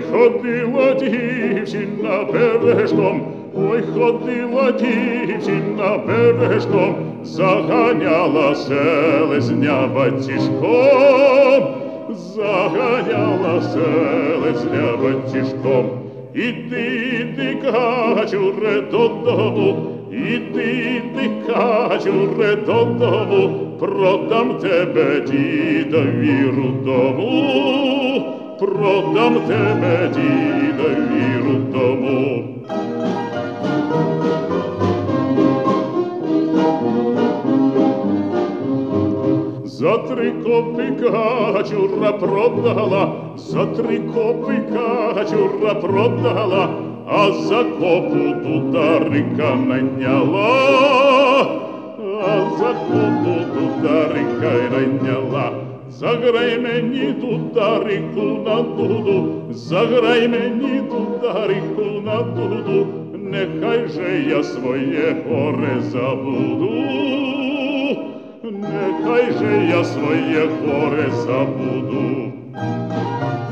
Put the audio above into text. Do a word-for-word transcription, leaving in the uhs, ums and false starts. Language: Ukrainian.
ходила дівчина бережком, ой, ходила дівчина бережком, заганяла селезня батіжком, заганяла селезня батіжком. Іди, іди, качуре, додому, іди, іди, качуре, додому, продам тебе дідові рудому, продам тебе дідові рудому. За три копи качура продала, за три копи качура продала, а за копу дударика наняла, а за копу дударика наняла. Заграй мені дударику на дуду, заграй мені дударику на дуду, нехай же я своє горе забуду. Нехай же я своє горе забуду.